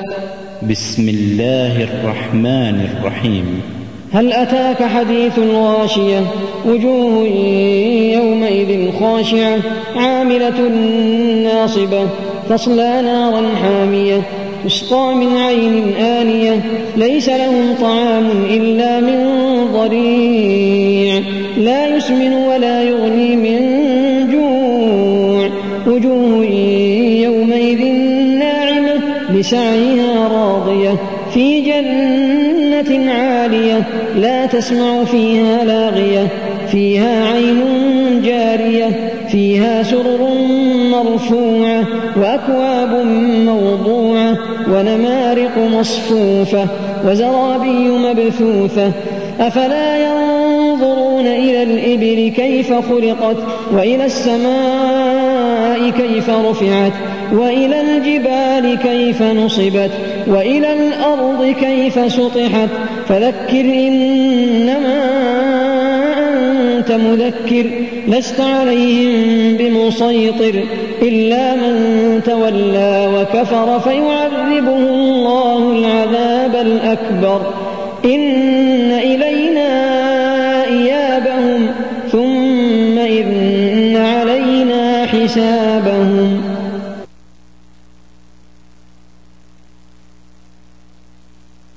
بسم الله الرحمن الرحيم. هل أتاك حديث الغاشية وجوه يومئذ خاشعة عاملة ناصبة تصلى نارا حامية تسقى من عين آنية ليس لهم طعام إلا من ضريع لا يسمن ولا يغني من جوع وجوه يومئذ ناعمة لسعيها راضية في جنة عالية لا تسمع فيها لاغية فيها عين جارية فيها سرر مرفوعة وأكواب موضوعة ونمارق مصفوفة وزرابي مبثوثة أفلا ينظرون إلى الإبل كيف خلقت وإلى السماء كيف رفعت وإلى الجبال كيف نصبت وإلى الأرض كيف سطحت فذكر إنما أنت مذكر لست عليهم بمسيطر إلا من تولى وكفر فيعذبه الله العذاب الأكبر إن إلينا إيابهم ثم إن علينا حسابهم.